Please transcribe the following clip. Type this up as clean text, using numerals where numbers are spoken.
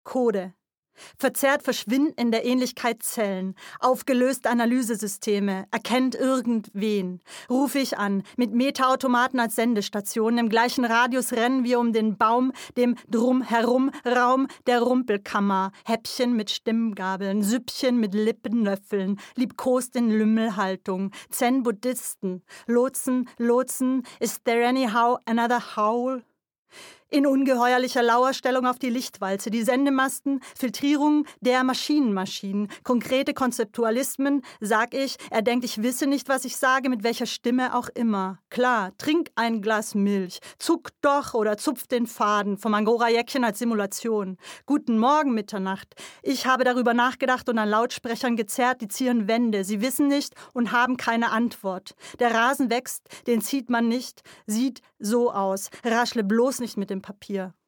Code. Verzerrt verschwinden in der Ähnlichkeit Zellen, aufgelöst Analysesysteme, erkennt irgendwen. Rufe ich an, mit Meta-Automaten als Sendestationen, im gleichen Radius rennen wir um den Baum, dem Drumherum Raum der Rumpelkammer, Häppchen mit Stimmgabeln, Süppchen mit Lippenlöffeln, liebkost in Lümmelhaltung, Zen-Buddhisten, Lotsen, is there anyhow another howl? In ungeheuerlicher Lauerstellung auf die Lichtwalze, die Sendemasten, Filtrierung der Maschinen, konkrete Konzeptualismen, sag ich, er denkt, ich wisse nicht, was ich sage, mit welcher Stimme auch immer. Klar, trink ein Glas Milch, zuck doch oder zupf den Faden vom Angora-Jäckchen als Simulation. Guten Morgen, Mitternacht. Ich habe darüber nachgedacht und an Lautsprechern gezerrt, die zieren Wände. Sie wissen nicht und haben keine Antwort. Der Rasen wächst, den zieht man nicht, sieht so aus. Raschle bloß nicht mit dem Papier.